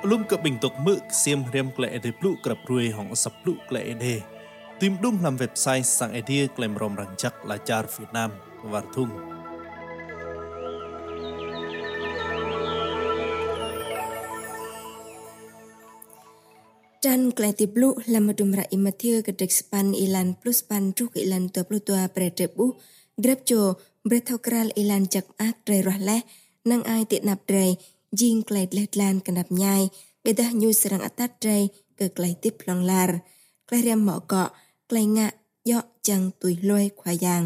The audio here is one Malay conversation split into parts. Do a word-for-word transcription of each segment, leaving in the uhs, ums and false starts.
Lum ke bentuk mực xiêm riam klei de pluk krap ruai hong sap pluk klei de. Tìm đúng làm website sang idea klem rom rang chắc là char Việt Nam var thung. Tran klei ti pluk lam madumra imathia ke span ilan plus pan truk ilan tua puluh tua pretebu grab cho brethokral ilan chak ak drai roh leh nang ai ti nap drai jing klei let lan kanap nyai bedah nyu serang atat drai ke klei tip long lar klei riam mo ko klei nga yo chang tui loi khwa yang.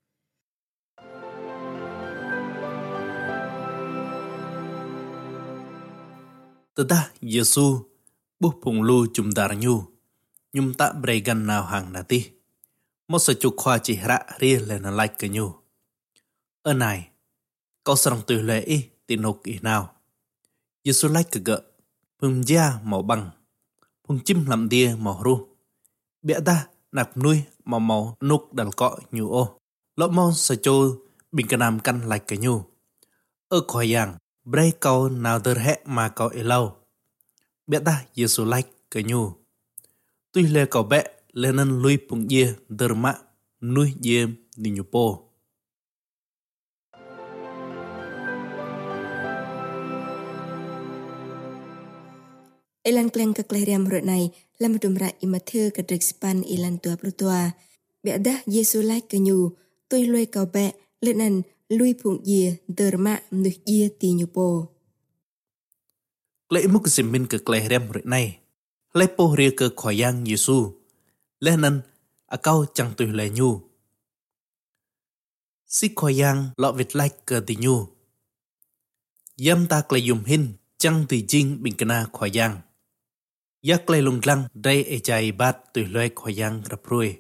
Tata Yesu buh pung lu chum dar nyu nhum ta bregan nào hàng nati một sự chục khoa chỉ ra ria lên like cái nhu ở này câu sang từ lệ ý tin nục ý nào Yesu like cái gợ phùng gia màu bằng phùng chim làm đia màu ru bịa ta nạp nuôi màu màu nục đàn cọ nhu ô lọ mong sự cho bình cái nam căn like cái nhu ở khoa yang bre câu nào tơ hẹ mà câu ý lâu bịa ta Yesu like cái nhu tuy lệ cậu bẹ lên ăn lui phùng dê đờ mạ nuôi dê đi nhu po. Ilan kleng ke klei riam rot này lam dumra imathia ke dek span ilan tua puluh tua. Biada Yesu like ke nyu tôi lôi kau bẹ lên ăn lui phụng dìa đờ mạ nuôi dê ti nhu po. Klei muk simin ke klei riam rot này lấy po ria ke khoyang Yesu lên ăn a kau chẳng tùy lệ nhu si khoyang lọ vịt like ke ti nhu yam ta klei yum hin chẳng ti jing bình kana khoyang yak klei lung lang dai e chai bat tùy lệ khoyang raprui.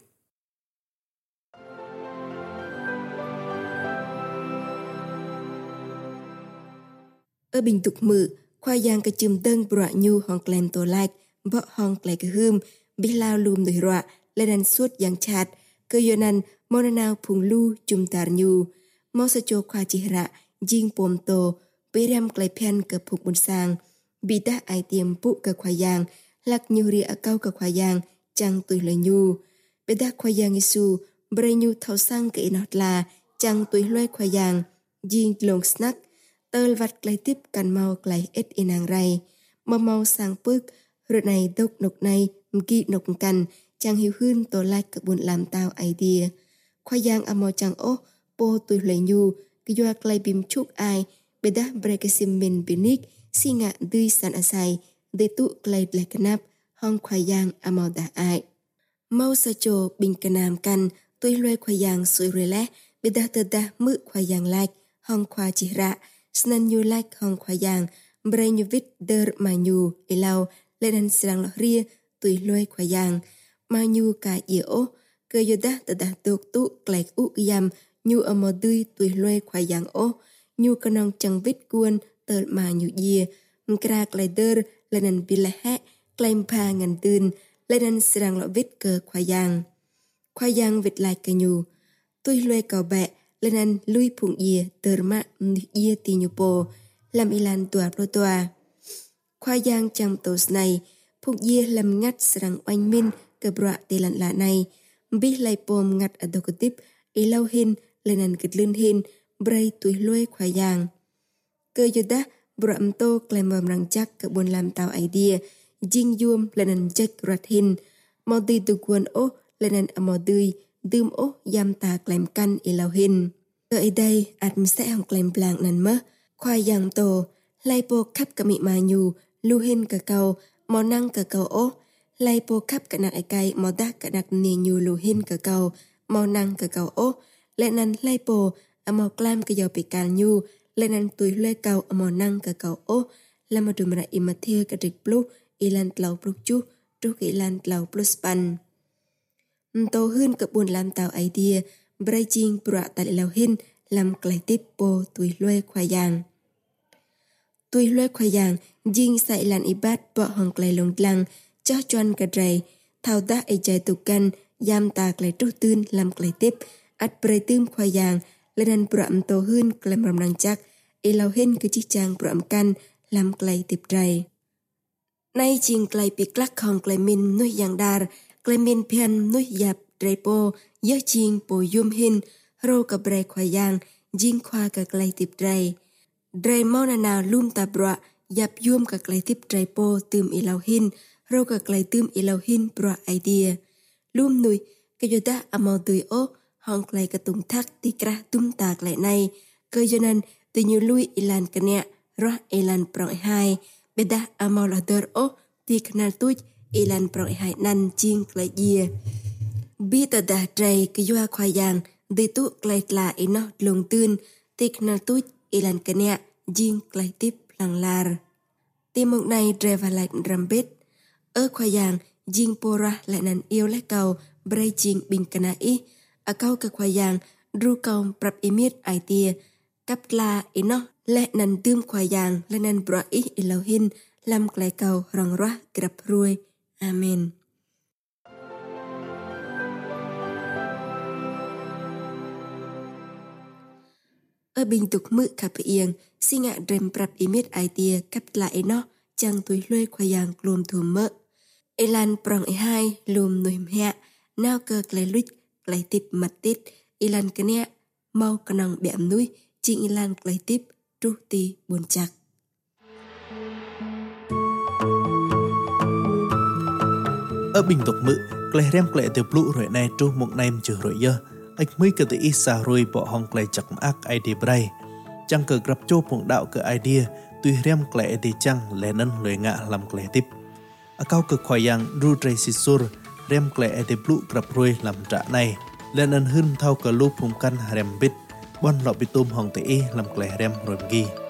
Ở bình tục mự khoa yang ke chum deng bra nhu hong klem to like bo hong klei ke hum bilao lum doi roa lên suốt yang chat cơ yonan monanao phung lu chum tar nhu mo sa cho khoa chi ra jing pom to periam klei pen ke phuk bun sang bita ai tiêm pu ke khoa yang lak nhu ri a kau ke khoa yang chang tui le nhu beta khoa yang isu bre nhu thau sang ke inot la chang tui loi khoa yang jing long snack tơ vặt klei tip kan mau klei et inang rai mo mau sang puk rut này độc nục này mki nục kan chang hiu hun to like ke bun lam tao idea khoa yang amo chang o po tui le nhu ke yo klei bim chuk ai beda brekesim min binik singa dui san asai de tu klei le kanap hong khoa yang amo da ai mau sa cho bin kanam kan tui loi khoa yang sui rele beda ta da mu khoa yang like hong khoa chi ra snan nhu like hong khoa yang bre nhu vit der ma nhu ilau lên serang lo ria tui loi khoa yang ma nhu ka ye o ke yoda ta da tok tu klei u yam nhu amo dui tui loi khoa yang o nhu kanong chang vit kuon tơ ma nhu ye mkra klei der lên bile he klei pa ngan dun lên serang lo vit ke khoa yang khoa yang vit like ke nhu tui loi ka bẹ lên lui phụng ye tơ ma ye ti nhu po lam ilan tua pro tua khoa yang chang tos này phụng ye lam ngắt serang oanh min ke bra te lan la này bi lai pom ngắt adokotip ilau hin lenan kitlun hin bray tui loi khoa yang cơ yoda bram to klemam rang chak ke bon lam tao idea jing yum lenan chak rat hin modi tu kuan o lenan amodui dum o yam ta klem kan ilau hin cơ i đây at sẽ hong klem plang nan ma khoa yang to lai po khap ka mi ma nyu lu hin ka kau mo nang ka kau o lai po khap ka nak ai kai mo da ka nak ni nyu lu hin ka kau mo nang ka kau o lenan lai po amo klam ka yo pi kal nyu lenan tui le kau amo nang ka kau o lama dumra imathia ka dik plu ilan tlau plu chu tru ki ilan tlau plus pan to hun ka bun lam tau idea brai jing pra ta lau hin lam klei tip po tui le khoa yang tui loi khoa yang jing sai lan ibat bo hong klei long lang cho chuan ka drai thau da ai chai tu kan yam ta klei tu tun lam klei tip at pre tum khoa yang lenan pram to hun klem ram rang chak ilau hin ke chi chang pram kan lam klei tip drai nay chiên clay bị clack hong clay min nuôi yang dar clay min pian nuôi yap drepo yơ chiên po yum hin ro ka bre khoa yang jing khoa ka clay tip dray dray monana lum ta bra yap yum ka clay tip drepo tum ilau hin ro ka clay tum ilau hin bra idea lum nuôi cái giờ ta amau tươi ô hong clay ka tung thắc ti kra tum tạc lại này cơ cho nên từ nhiều lui ilan ka nè ra ilan prong hai beda amau la der ô ti kanal tuj ilan prong hai nan chiên clay dia bi ta da tray cái yoa khoa yang đi tu clay la ino lung tưn ti kanal tuj ilan ka nè jing clay tip lang lar ti mong này tray và lại rambit ở khoa yang jing pora lại nan yêu lại cầu bray jing bin kana i a kau ka khoa yang ru kau prap imit idea cấp la ino lệ năn tươm khoa yang lệ năn bra i ilau hin lam klai kau rong roa grab ruồi amen ở bình tục mự cặp ieng sinh ạ rem prap imit idea cấp la ino chang tuổi lôi khoa yang lùm thù mơ elan prong e hai lùm nuôi mẹ nao cơ klai luit klai tip mặt tít ilan kenia mau kanang bẹm núi ching ilan klai tip tru ti buồn chạc ở bình tục mự klai rem klai tiêu lụ rồi này tru một nem chữ rồi dơ ách mới cơ tự ít xa rồi bỏ hong klai chặt ác idea bray chăng cơ grab cho phong đạo cơ idea tuy rem klai thì chăng lẽ nân lời ngạ làm klai tip ở cao cơ khoai yang ru tray sisur rem klai tiêu lụ grab rồi làm trả này lẽ nân hưng thao cơ lu phùng căn rem bit bon lọ bị tôm hong tự làm klai rem rồi ghi